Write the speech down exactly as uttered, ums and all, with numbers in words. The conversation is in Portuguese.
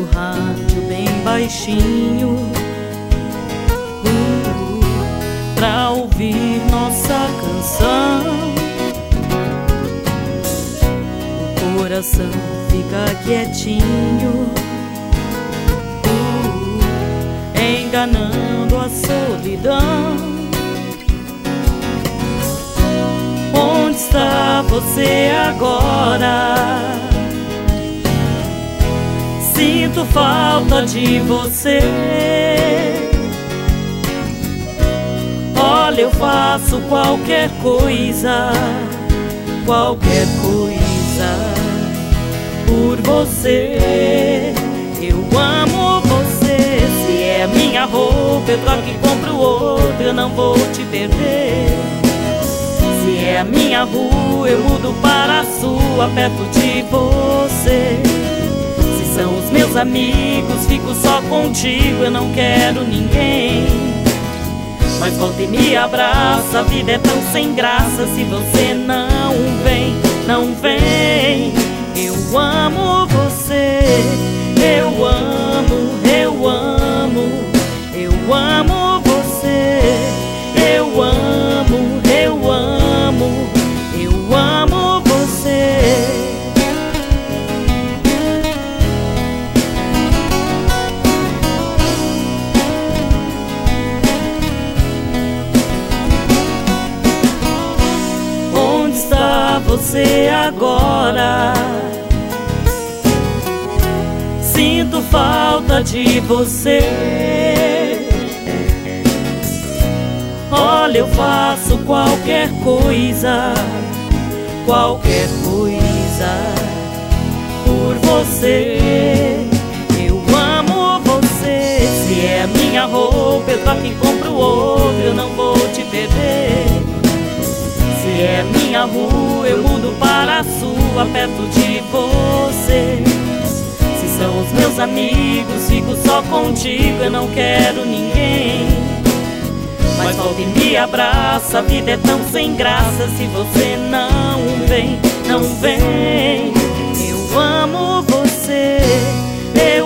rádio bem baixinho, uh, pra ouvir nossa canção. O coração fica quietinho, uh, enganando a solidão. Onde está você agora? Sinto falta de você. Olha, eu faço qualquer coisa, qualquer coisa por você. Eu amo você. Se é a minha roupa, eu troco e compro outra, eu não vou te perder. Se é a minha rua, eu mudo para a sua, perto de você. Se são os meus amigos, fico só contigo, eu não quero ninguém. Mas volta e me abraça, a vida é tão sem graça. Se você não vem, não vem. Eu amo você, eu amo, eu amo, eu amo você. Eu amo, eu amo, eu amo você. Onde está você agora? Sinto falta de você. Olha, eu faço qualquer coisa, qualquer coisa por você. Eu amo você. Se é a minha roupa, eu troco e compro outra, eu não vou te perder. Se é a minha rua, eu mudo para a sua, perto de você. Se são os meus amigos, fico só contigo, eu não quero ninguém. Mas volta e me abraça, a vida é tão sem graça. Se você não vem, não vem. Eu amo você, eu